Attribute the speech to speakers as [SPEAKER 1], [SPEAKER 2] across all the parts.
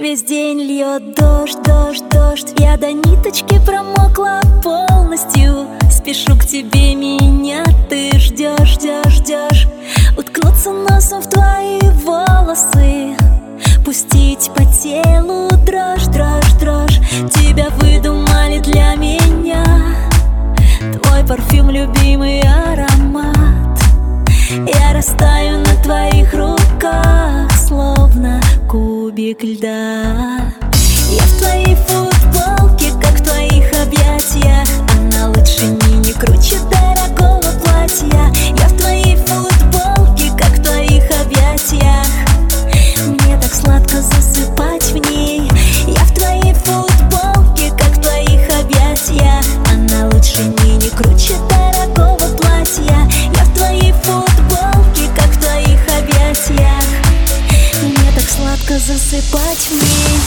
[SPEAKER 1] Весь день льет дождь, дождь, дождь. Я до ниточки промокла полностью. Спешу к тебе, меня ты ждешь, ждешь, ждешь. Уткнуться носом в твои волосы, пустить по телу дрожь, дрожь, дрожь. Тебя выдумали для меня, твой парфюм, любимый аромат. Я растаю на твоих руках, словно кубик льда. Я в твоей футболке, как в твоих объятиях. Она лучше мини, круче дорогого платья. Я в твоей футболке, как в твоих объятиях. Мне так сладко засыпать в ней. Я в твоей футболке, как в твоих объятиях. Она лучше мини, круче дорогого платья. Я в твоей футболке, как в твоих объятиях. Мне так сладко засыпать в ней.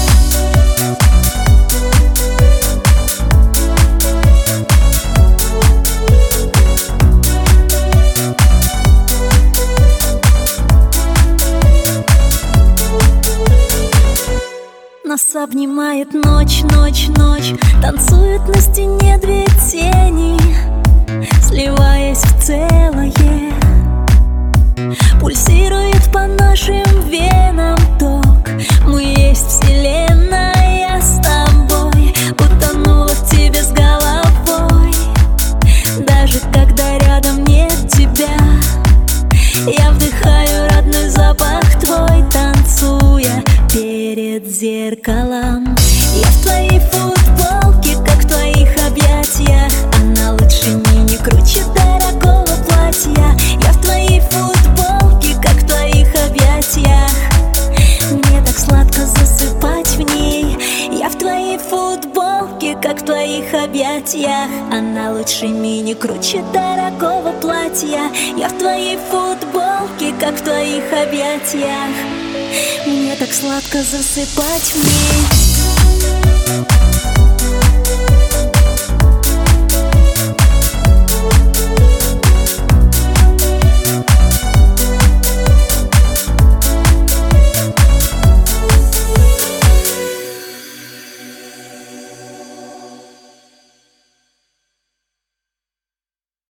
[SPEAKER 1] Нас обнимает ночь, ночь, ночь. Танцуют на стене две тени, сливаясь в целое. Пульсирует по нашим венам ток. Мы есть вселенная с тобой. Утонула в тебе с головой. Даже когда рядом нет тебя, я вдыхаю родной запах твой, танцуя перед зеркалом. Я в твоей футболке, как в твоих объятиях. Она лучше мини, круче дорогого платья. Я в твоей футболке, как в твоих объятиях. Мне так сладко засыпать в ней. Я в твоей футболке, как в твоих объятиях. Она лучше мини, круче дорогого платья. Я в твоей футболке, как в твоих объятиях. Мне так сладко засыпать в ней.